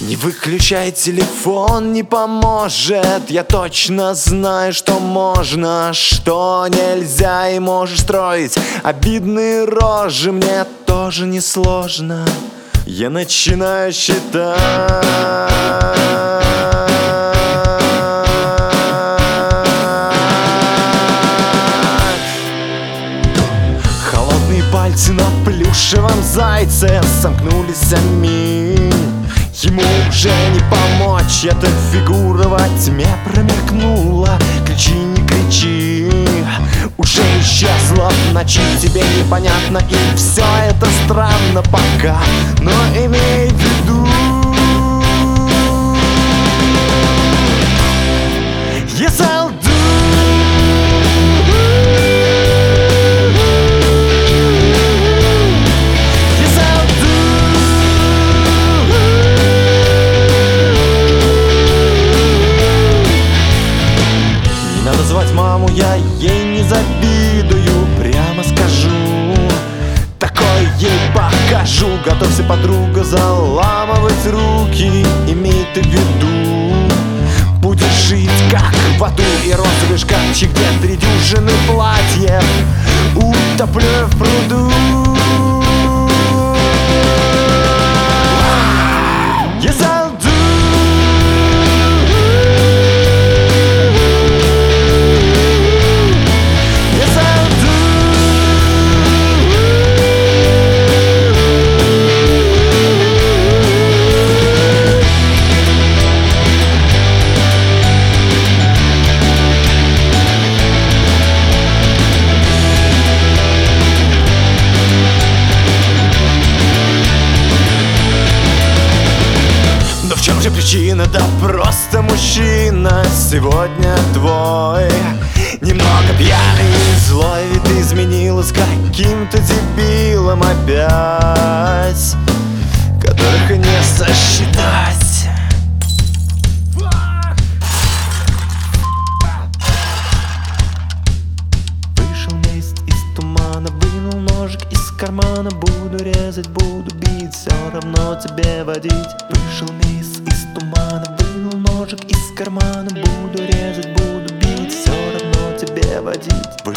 Не выключай телефон, не поможет. Я точно знаю, что можно, что нельзя, и можешь строить обидные рожи. Мне тоже несложно. Я начинаю считать. Холодные пальцы на плюшевом зайце сомкнулись сами. Ему уже не помочь, эта фигура во тьме промелькнула. Кричи, не кричи, уже исчезла в ночи. Тебе непонятно, и все это странно пока, но имей в виду, yes, I'll do. Звать маму я ей не завидую, прямо скажу, такое ей покажу. Готовься, подруга, заламывать руки. Имей ты в виду, будешь жить как в аду. И розовый шкафчик, где 3 дюжины платьев утоплю в пруду. Yes, I'll do. В чем же причина? Да просто мужчина сегодня твой немного пьяный и злой. Ведь ты изменилась каким-то дебилом опять, которых и не сосчитать. Вышел месяц из тумана, вынул ножик из кармана. Буду резать, буду бить, все равно тебе водить. Вышел месяц из тумана, вынул ножик из кармана. Буду резать, буду бить, все равно тебе водить.